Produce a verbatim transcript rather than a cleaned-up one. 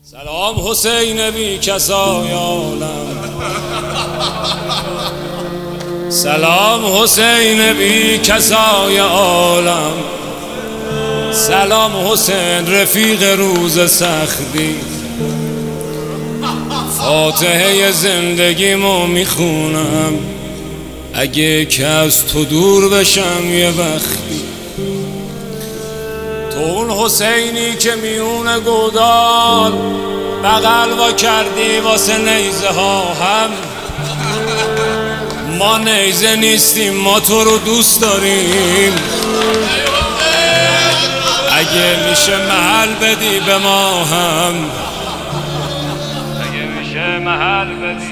سلام حسین بی کسای عالم، سلام حسین بی کسای عالم، سلام حسین رفیق روز سختی، فاتحه زندگیمو میخونم اگه که از تو دور بشم یه وقتی. تو اون حسینی که میون گودال بغل وا کردی واسه نیزه ها هم، ما نیزه نیستیم، ما تو رو دوست داریم. اگه میشه محل بدی به ما هم، اگه میشه محل بدی